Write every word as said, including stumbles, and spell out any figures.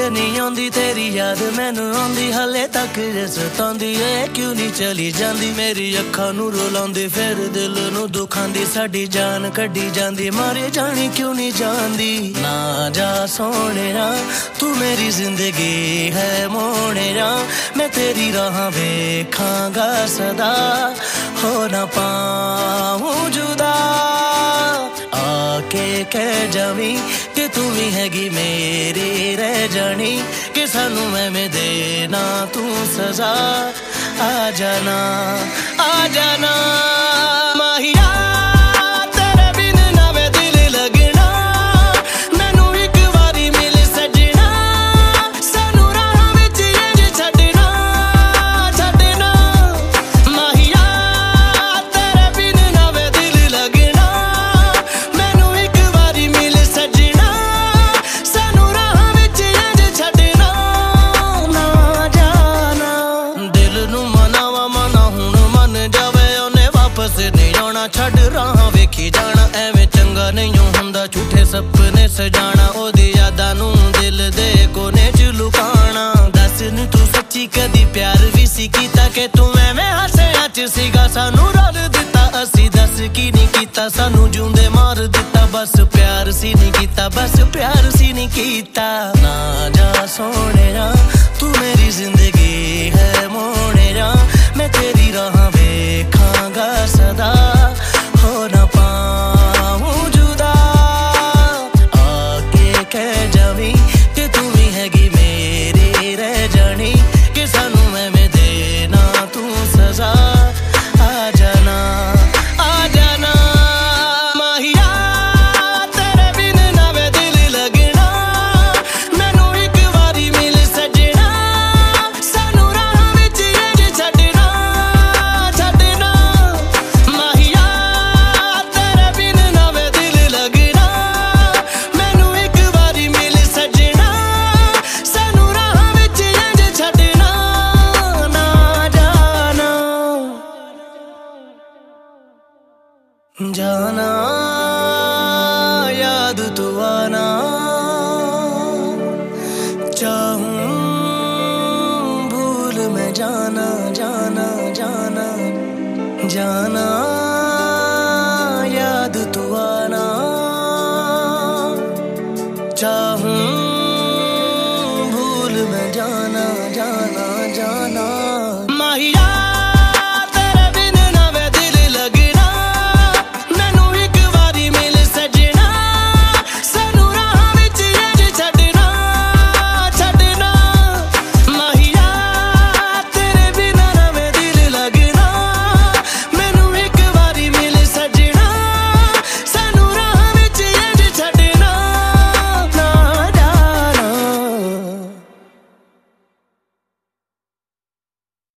नहीं आंदी तेरी याद मैनू आंदी हले तक जे सतांदी ए क्यों नहीं चली जांदी मेरी अखां नू रुलांदी फिर दिल नू दुखांदी साडी जान कड्डी जांदी मारे जानी क्यों नहीं जांदी ना जा सोहणिया तू मेरी जिंदगी है मोहणिया मैं तेरी राह वेखांगा सदा हो ना पाऊं जुदा आके कह जावी कि तू ही हैगी मेरी रह जानी कि सानू मैं देना तू सजा आ जाना आ जाना माहिया तेरे बिन ना वे दिल लगना मैनू एक बारी मिल सजना सानू राह विच इंज छड्डना छड्डना माहिया तेरे बिन ना वे दिल लगना मैनू एक बारी मिल सजना सानू राह विच इंज छड्डना ना जाना दिल नू मनावा मना हुण मन जावे ओने वापस नहीं आना छड्ड राह वेखी जाना एवें चंगा नहीं हुंदा झूठे सपने सजाना ओदी यादां नू दिल दे कोने च लुकाना दस नी तू सच्ची कदी प्यार भी सी कीता कि तू एवें हासियां च सीगा सानू रल दिता असी दस की नहीं कीता सानू जूंदे मार दिता बस प्यार सी नहीं कीता बस प्यार सी नहीं कीता ना जा सोहणिया तू मेरी जिंदगी है मोहणिया मैं तेरी राह वेखांगा सदा हो ना पाऊं जुदा आके कह जावी कि तू ही हैगी मेरी रह जानी कि सानू मैं देना तू सजा आ जाना आ जाना माहिया तेरे बिन ना वे दिल लगना मैनू एक बारी मिल सजना सानू राह विच इंज छड्डना छड्डना माहिया तेरे बिन ना वे दिल लगना मैनू एक बारी मिल सजना सानू राह विच इंज छड्डना ना जाना जाना याद तू आना चाहूं भूल मैं जाना जाना जाना जाना